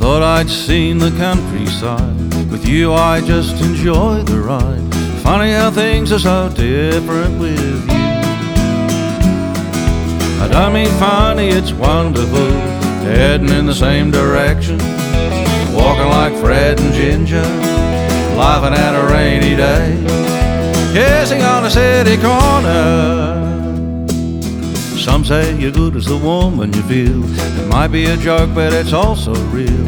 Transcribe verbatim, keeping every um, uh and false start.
thought I'd seen the countryside. With you I just enjoy the ride. Funny how things are so different with you. I don't mean funny, it's wonderful, heading in the same direction, walking like Fred and Ginger, laughing at a rainy day, kissing on a city corner. Some say you're good as the woman you feel. It might be a joke, but it's also real.